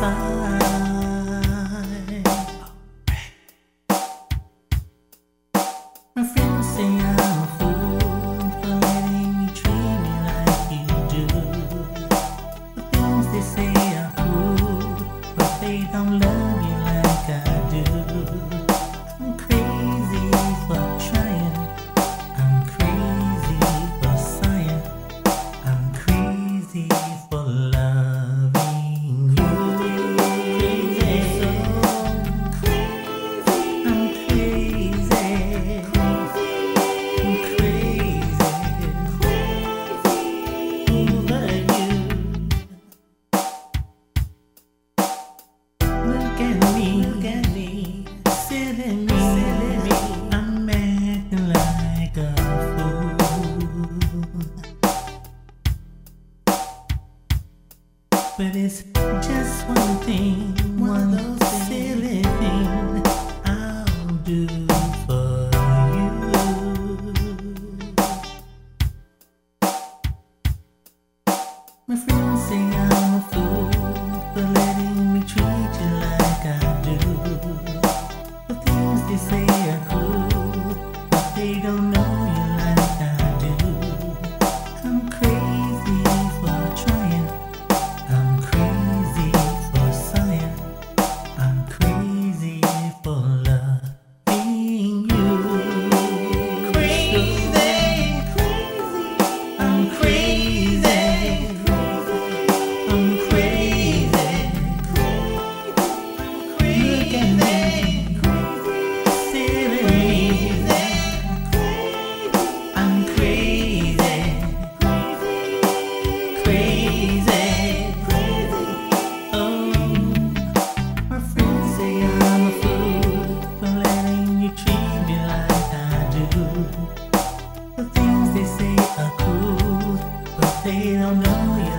My friends say I'm a fool for letting you treat me like you do. The things they say are cool, but they don't love you like I do. I'm crazy for trying, I'm crazy for sighing, I'm crazy for loving you. Crazy, so crazy, I'm crazy. Look at me, silly me, I'm acting like a fool. But it's just one thing, one of those silly things I'll do for you. My friends say I'm a fool for letting me treat you like I do. The things they say are cool, but they don't know you like I do. I'm crazy for trying, I'm crazy for sighing, I'm crazy for loving you. Crazy, I'm crazy. I'm crazy, look at me, silly me, I'm crazy, oh, my friends say I'm a fool for letting you treat me like I do. The things they say are cool, but they don't know you